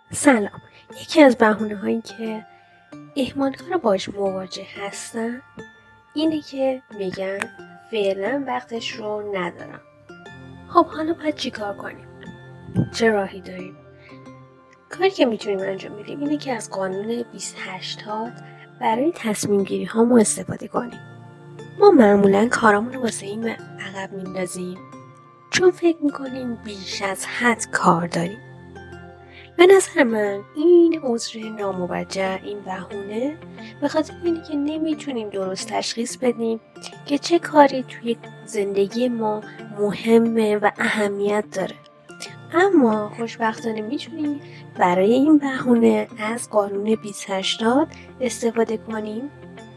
سلام. یکی از بهونه‌هایی که اهمال‌کارا باهاش مواجه هستن اینه که میگن فعلا وقتش رو ندارم. خب حالا باید چیکار کنیم؟ چه راهی داریم؟ کاری که میتونیم انجام بدیم اینه که از قانون 28 برای تصمیم گیری هامون استفاده کنیم. ما معمولا کارامون رو واسه این عقب میندازیم چون فکر میکنیم بیش از حد کار داریم. به نظر من این عذر ناموجه، این بهونه، به خاطر اینه که نمیتونیم درست تشخیص بدیم که چه کاری توی زندگی ما مهمه و اهمیت داره. اما خوشبختانه میتونیم برای این بهونه از قانون 2080 استفاده کنیم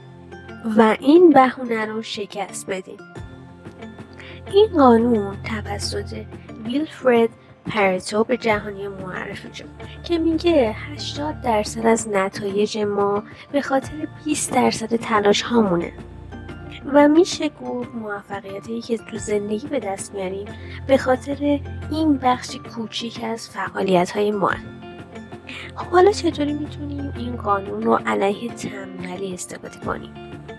و این بهونه رو شکست بدیم. این قانون توسط ویلفرد پرتو به جهانی معرفی شد که میگه 80% از نتایج ما به خاطر 20% تلاش هامونه و میشه گفت موفقیتی که تو زندگی به دست میاریم به خاطر این بخش کوچیک از فعالیت های ما. حالا چطوری میتونیم این قانون رو علیه تنبلی استفاده کنیم؟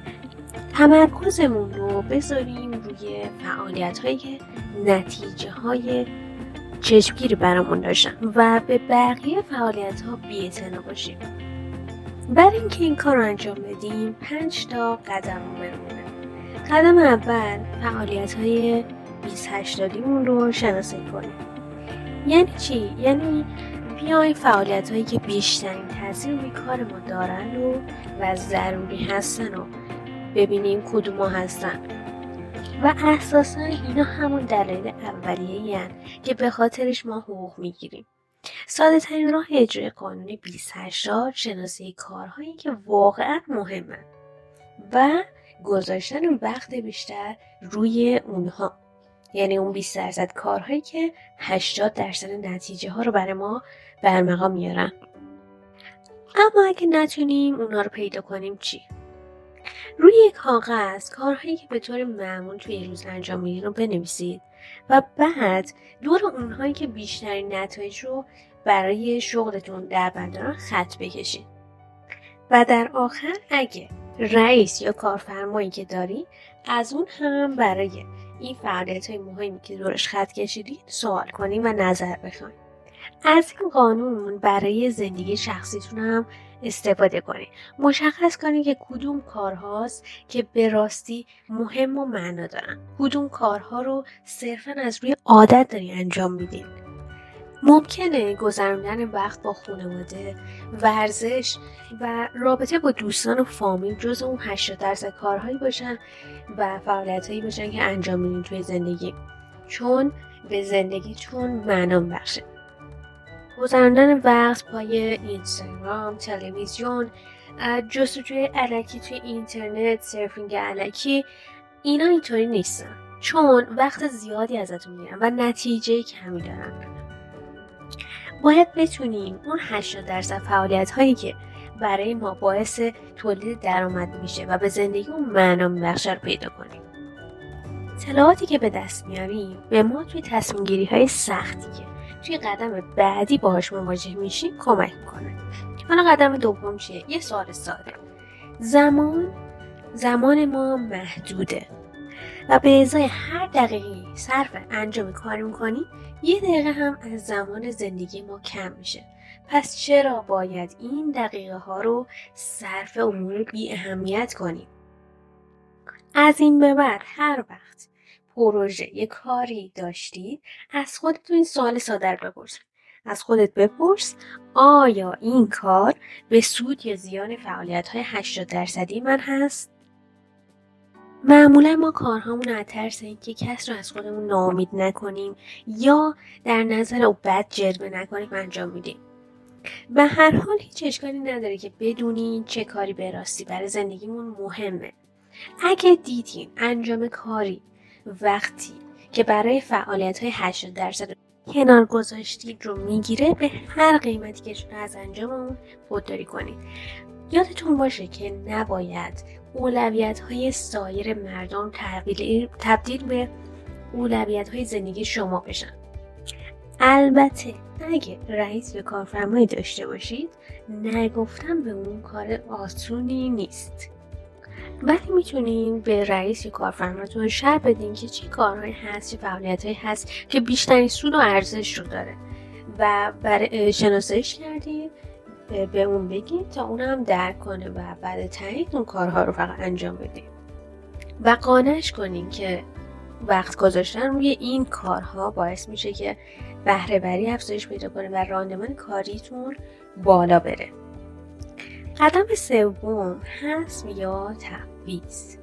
تمرکزمون رو بذاریم روی فعالیت هایی که نتیجه های چشمگیری برامون داشتن و به بقیه فعالیت ها بی‌اعتنا باشیم. برای اینکه این کار رو انجام بدیم 5 تا قدم مهمه. قدم اول فعالیت های 2080 رو شناسایی کنیم. یعنی چی؟ یعنی بیایم فعالیت هایی که بیشترین تاثیر روی کار ما دارن و ضروری هستن و ببینیم کدوم ها هستن و اساسا اینا همون دلایل اولیه‌ای هستن که به خاطرش ما حقوق میگیریم. ساده ترین راه اجرای قانون 2080 شناسایی کارهایی که واقعا مهمه و گذاشتن وقت بیشتر روی اونها، یعنی اون 20% کارهایی که 80% نتیجه ها رو برای ما برمقام میارن. اما اگه نتونیم اونها رو پیدا کنیم چی؟ روی یک کاغذ کارهایی که به طور معمول توی روز انجام میدین رو بنویسید و بعد دور اونهایی که بیشترین نتایج رو برای شغلتون در بر دارن خط بکشید و در آخر اگه رئیس یا کارفرمایی که داری از اون هم برای این فعالیت‌های مهمی که دورش خط کشیدید سوال کنید و نظر بخواید. از این قانون برای زندگی شخصیتون هم استفاده کنید. مشخص کنید که کدوم کارهاست که به راستی مهم و معنا دارن. کدوم کارها رو صرفاً از روی عادت داری انجام میدین. ممکنه گذراندن وقت با خانواده، ورزش و رابطه با دوستان و فامیل جز اون 80% کارهایی باشن و فعالیتایی باشن که انجام میدین توی زندگی، چون به زندگیتون معنا بخشه. گذراندن وقت پای اینستاگرام، تلویزیون، جستجوی الکی توی اینترنت، سرفینگ الکی، اینا اینطوری نیستن چون وقت زیادی ازتون میگیرن و نتیجه کمی دارن. باید بتونیم اون 80% فعالیت هایی که برای ما باعث تولید درآمد میشه و به زندگی اون معنا میبخشه رو پیدا کنیم. اطلاعاتی که به دست میاریم به ما توی تصمیم گیری های سختی که توی قدم بعدی باهاش مواجه میشیم کمک میکنه. حالا قدم دوم چیه؟ یه سوال ساده. زمان ما محدوده و به ازای هر دقیقه صرف انجام کاری میکنیم 1 دقیقه هم از زمان زندگی ما کم میشه. پس چرا باید این دقیقه ها رو صرف امور بی اهمیت کنیم؟ از این به بعد هر وقت پروژه یه کاری داشتید از خودتون این سوال ساده رو بپرس. از خودت بپرس آیا این کار به سود یا زیان فعالیت‌های 80% من هست؟ معمولا ما کارهامون از ترس اینکه کس رو از خودمون ناامید نکنیم یا در نظر او بد جلوه نکنیم انجام میدیم. به هر حال هیچ اشکالی نداره که بدونین چه کاری به راستی برای زندگیمون مهمه. اگه دیدین انجام کاری وقتی که برای فعالیت‌های 80% کنار گذاشتید رو میگیره، به هر قیمتی که شده از انجام اون خودداری کنید. یادتون باشه که نباید اولویت‌های سایر مردم تبدیل به اولویت‌های زندگی شما بشن. البته اگه رئیس به کارفرمایی داشته باشید، نگفتم به اون کار آسونی نیست، ولی میتونین به رئیس کارفرماتون شرح بدین که چه کارهایی هست، چه فعالیتایی هست که بیشترین سود و ارزش رو داره و برای شناساییش کردین به اون بگین تا اونم درک کنه و بعد تایید اون کارها رو فقط انجام بدین و قانعش کنین که وقت گذاشتن روی این کارها باعث میشه که بهره وری افزایش پیدا کنه و راندمان کاریتون بالا بره. قدم سوم حذف یا تعویض.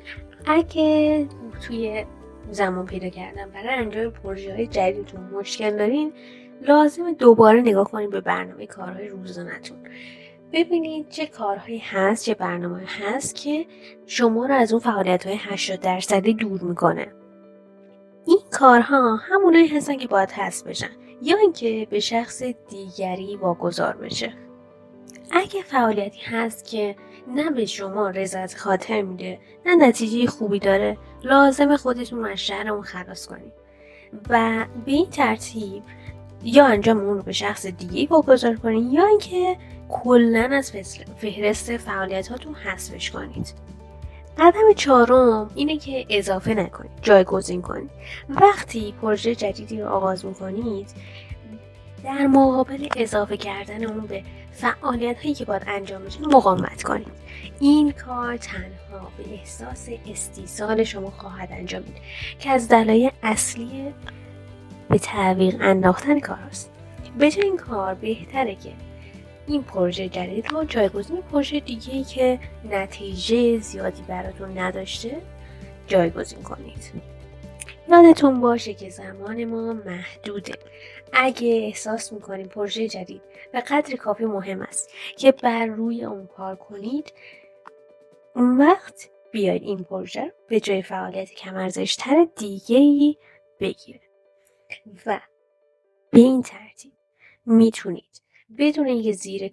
اگه توی زمان پیدا کردن برای انجام پروژه‌های جدیدتون مشکل دارین، لازمه دوباره نگاه کنید به برنامه کارهای روزانه‌تون. ببینید چه کارهایی هست، چه برنامه‌ای هست که شما رو از اون فعالیت‌های 80% دور میکنه. این کارها همونایی هستن که باید حذف بشن یا اینکه به شخص دیگری واگذار بشه. اگه فعالیتی هست که نه به شما رضایت خاطر میده، نه نتیجه خوبی داره، لازمه خودتون رو از شر اون خلاص کنید و به این ترتیب یا انجام اون رو به شخص دیگه واگذار کنید یا اینکه کلاً از فهرست فعالیتاتون حذفش کنید. قدم چهارم اینه که اضافه نکنید، جایگزین کنید. وقتی پروژه جدیدی رو آغاز میکنید، در مقابل اضافه کردن اون به فعالیت هایی که باید انجام بشه مقاومت کنید. این کار تنها به احساس استیصال شما خواهد انجامید که از دلایل اصلی به تعویق انداختن کار است. به جای این کار بهتره که این پروژه جدید رو جایگزین پروژه دیگه‌ای که نتیجه زیادی براتون نداشته جایگزین کنید. یادتون باشه که زمان ما محدوده. اگه احساس میکنید پروژه جدید به قدر کافی مهم است که بر روی اون کار کنید، اون وقت بیاید این پروژه به جای فعالیت کم ارزش‌تر دیگه‌ای بگیره و به این ترتیب میتونید بدون اینکه زیر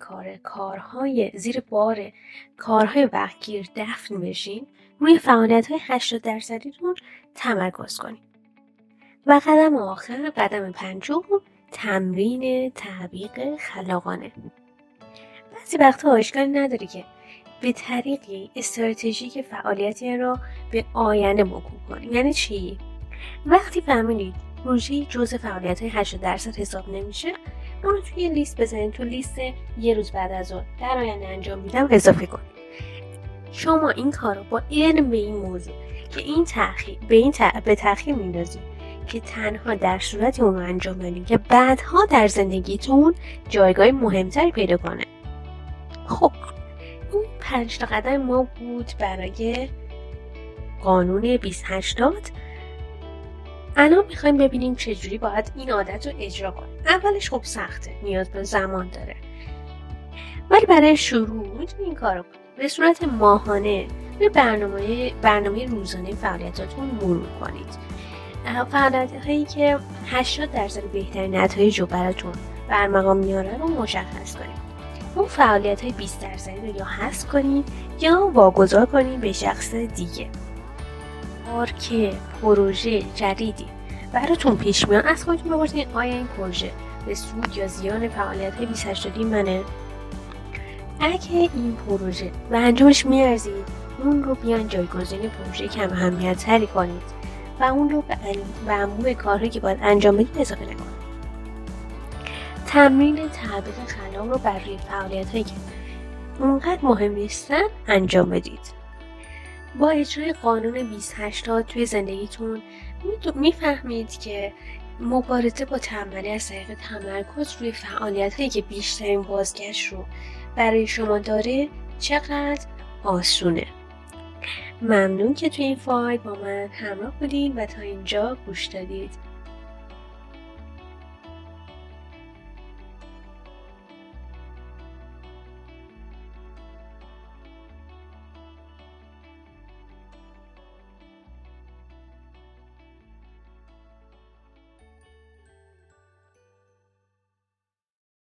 بار کارهای وقتگیر دفن بشین، روی فعالیت‌های 80%تون تمرکز کنید. و قدم آخر، قدم پنجم، تمرین تعویق خلاقانه. بعضی وقتا اشکالی نداره که به طریقی استراتژیک فعالیتی را به آینده موکول کنید. یعنی چی؟ وقتی فهمیدید پروژه جزء فعالیت‌های 80% حساب نمیشه، اون رو توی لیست بزنید، تو لیست یه روز بعد از اون در آینده انجام میدم اضافه کنید. شما این کار رو با علم به این موضوع که این به تأخیر میندازید که تنها در صورتی اون رو انجام بدید که بعدها در زندگیتون جایگاه مهمتری پیدا کنه. خب این 5 قدم ما بود برای قانون 2080. الان میخوایم ببینیم چجوری باید این عادت رو اجرا کنیم. اولش خب سخته، نیاز به زمان داره، ولی برای شروع میتونید این کار رو کنید. به صورت ماهانه به برنامه روزانه فعالیتاتون مرور کنید. فعالیت هایی که 80% بهترین نتایج رو براتون برمقام میاره رو مشخص کنید. اون فعالیت های 20% رو یا حذف کنید یا واگذار کنید به شخص دیگه. که پروژه جدیدی براتون پیش میاد، از خودتون بپرسید آیا این پروژه به سود یا زیان فعالیت های 2080 منه؟ اگه این پروژه و انجامش میارزید، اون رو بیان جایگزین پروژه کم اهمیت تری کنید و اون رو به انبوه کارهایی که باید انجام بدید اضافه نکنید. تمرین تعویق خلاق رو بر روی فعالیت هایی که اونقدر مهم نیستن انجام بدید. با اجرای قانون 2080 توی زندگیتون میفهمید که مبارزه با تنبلی از طریق تمرکز روی فعالیت هایی که بیشترین بازگشت رو برای شما داره چقدر آسونه. ممنون که توی این فایل با من همراه بودین و تا اینجا گوش دادید.